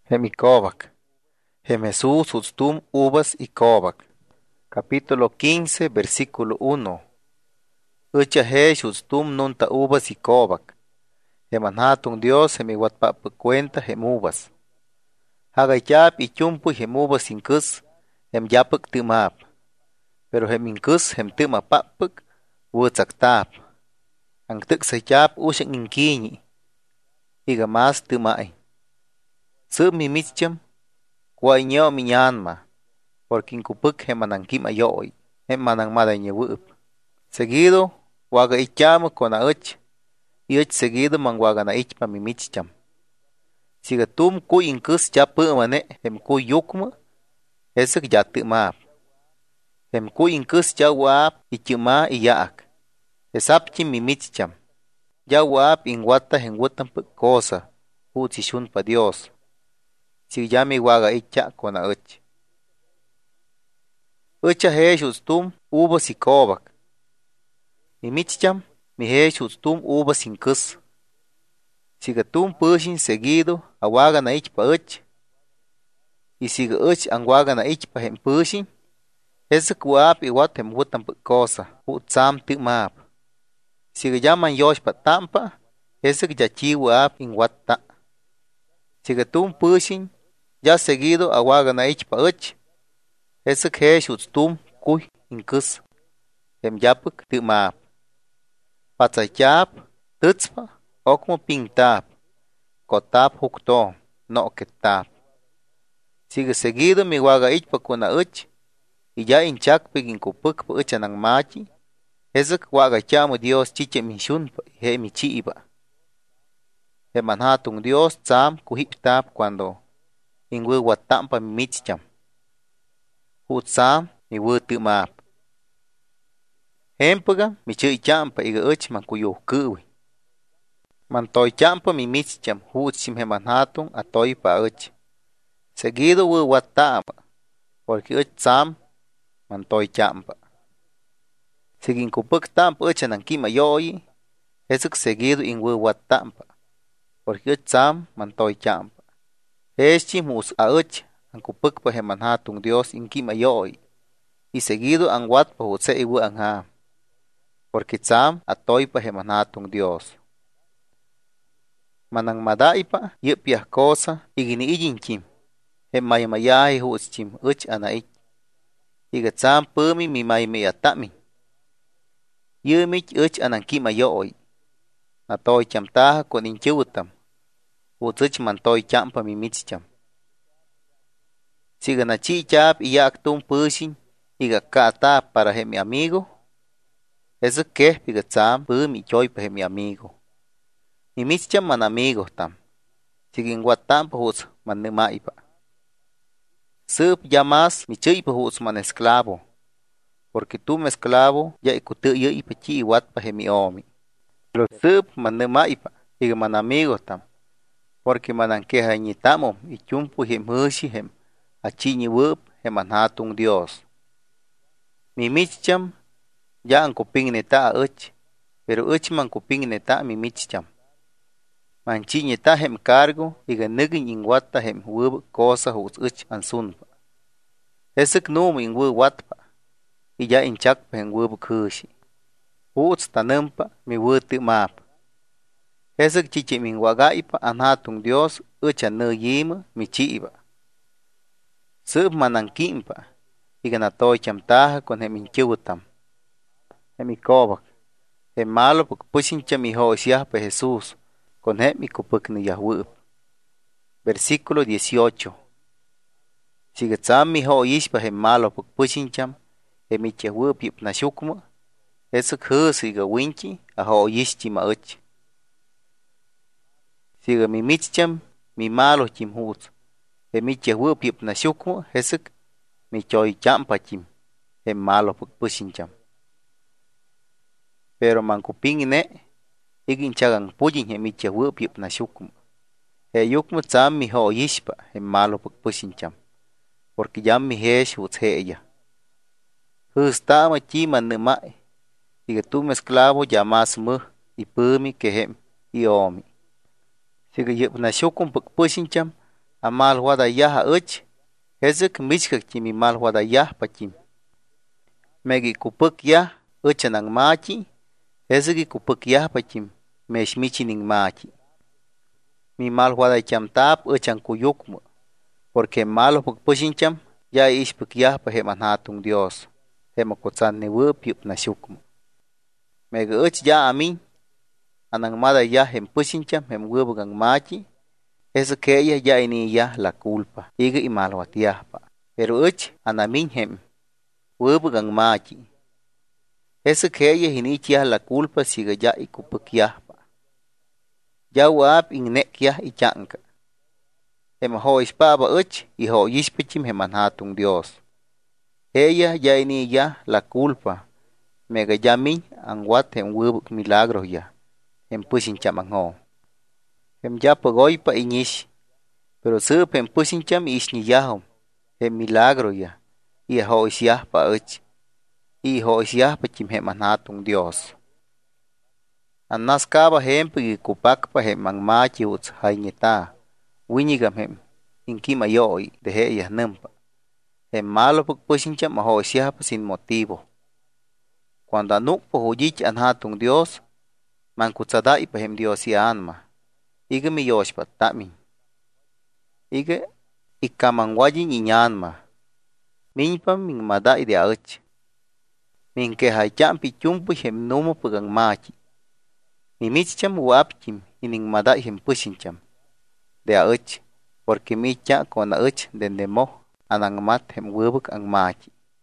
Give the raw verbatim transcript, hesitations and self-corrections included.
Hem ikovac. Hem Jesús utstum uvas ikovac. Capítulo quince, versículo uno. Ucha hesh utstum nunta uvas ikovac. Hem anhatun Dios hem iwatpapuk cuenta hem uvas. Hagayap ichumpu hem uvas inkus hem yapuk timap. Pero hem inkus hem timapapuk wutzak ang tuk sayap usyang inkini. Iga mas timay. Sub mi mitcham kwa inyo minyanma. Porque inkupuk hem manangkim ayoy. Hem manang madanyewup. Seguido waga ichamu kona uch. Iuch seguido man waga na ichpa mi mitcham. Siga tum kuy inkus ya pumane hem kuy yukma. Esek ya timap. Hem kuy inkus ya wap ichuma iyaak. Esapchim mi mitcham. Ya wap inwata hem wutampuk cosa. Utsishun pa Dios. Si yami waga icha kona uch. Ucha hesh utstum uvas ikovac. Mi mitcham mi hesh utstum uvas inkus. Siga tum pushin seguido awaga na ichpa uch. Y siga uch ang waga na ichpa hem pushin. Esek wap iwat hem wutampuk cosa. Utsam timap. Siga yaman yoshpa tampa. Esek yachi wap inwata. Siga tum pushin. Ya seguido awaga na ichpa uch. Esek hesh utstum kuy inkus. Hem yapuk timap. Patsayap, tutspa, okmo pintap. Kotap hukto, no ketap. Siga seguido mi waga ichpa kuna uch. Y ya inchakpik inkupuk pa ucha nang machi. Esek waga chamo Dios chiche minshunpa he mi chiiba. He manhatun Dios tsam kuhiptap cuando ingwe watampa mi mitcham. Hutsam mi wutimap. Hempaga mi chui champa iga uch man kuyo kuwi. Man toy champa mi mitcham hutsim he manhatun atoy pa uch. Seguido wu watama. Porque uch tsam man toy champa. Sigin kupuk tampa ucha nang kima yoyi. Esek seguido ingwe watampa. Porque uch tsam man toy champa. Eschim mus a uch. Ang kupuk pa he manhatun Dios inkima yoy. Y seguido ang wat pa hutse iwu ang ha. Porque tsam atoy pa he manhatun Dios. Manang madai pa yipyah cosa igini ijinchim. He mayamayahe hutschim uch anaik. Iga tsam pumi mi maymayatami. Yumich uch anang kima yoy. Natoy chamtaha kon inchutam. Hutsuch man toy champa mi mitcham. Siga na chichap iyak tum pushin iga kata para he mi amigo. Eso que piga tsam pumi choy pa he mi amigo. Mi mitcham man amigo tam. Siga inwatam pa huts man nemai pa. Sup ya mas mi chui pa huts man esclavo. Porque tum esclavo ya ikutu yu ipa chi iwat pa he mi omi. Pero sup man nemai pa iga man amigo tam. Porque man keha initamo ichumpu hem hushi hem. Achini wup he manhatun Dios. Mi mitcham ya ang kuping neta uch. Pero uch man kuping neta mi mitcham. Manchi neta hem cargo iga nugin ingwata hem wup cosa hus uch ansunpa. Esek num ing wup watpa. Iya inchakpa hem wup kushi. Huts tanumpa mi wuti map. Esek chichi min wagaipa anhatun Dios uch anu yima mi chiiba. Sub manang kimpa. Iga na toy chamtaha kon hem inchutam. Hem ikovac. Hem malo puk pushin cham iho siah pa Jesús. Kon hem ikupuk ni yahwup. Versículo dieciocho. Siga tsam iho ishpa hem malo puk pushin cham. Hem ichahwup yip na shukma. Esuk hus iga winchi aho ishchi ma uch. Siga mi mitcham mi malo chim huts. Hem ichahwup yip na shukma. Esuk mi choy champa chim. Hem malo puk pushin cham. Pero man kuping ne. Igin chagang pujin hem ichahwup yip na shukma. He yukma tsam mi ho yishpa. Hem malo puk pushin cham. Porque yam mi hesh huts heya. Hus tama chi man nemai. Iga tum esclavo yamas muh. Ipumi ke hem i omi. Siga yip na shukma puk pushin cham. amal wadayah a uch, ezek michkak chim imal wadayah pachim. Megi kupuk yah ucha nang machi, ezek kupuk yah pachim, mesh michi ning machi. Mi mal wadaycham tap uchan kuyukmu, porque malo puk pushincham, ya ishpuk yah pa heman hatung Dios, hema kutsan newe piup na shukmu. Megi uch ya amin, anang mada ya hem pushincham hem webugang machi, eso que ella ya ini ya la culpa, iga imal watiahpa. Pero uch anamin hem webugang machi. Eso que ella ini ya la culpa siga ya ikupuk yahpa. Ya wap in nek yah ichanka. Hem ho ispaba uch y ho yishpichim heman hatung Dios. Ella ya ini ya la culpa. Mega yamin ang wat hem webuk milagro ya. Hem pushin chamangho. Hem ya pagoy pa inish. Pero sup hem pushin cham ish ni yahom. Hem milagro ya. I ho is yah pa uch. I ho is yah pa chim heman hatung Dios. An nas kaba hem pagi kupak pa hem ang machi uts hainita. Winigam hem. Inkima yoi de he yah numpa. Hem malo pag pushin cham ho is yah pa sin motivo. Cuando anuk po hujich an hatung Dios, man kutsadai pa hem Dios yanma. Iga mi yosh pa tamin. Iga ikamangwaji ninyanma. Minpa ming madai de auch. Min ke hajam pi chumpu hem numo pagang machi. Mi micham wapchim ining madai hem pushincham. De auch, porque micha con auch dendemo anang mat hem webuk ang machi.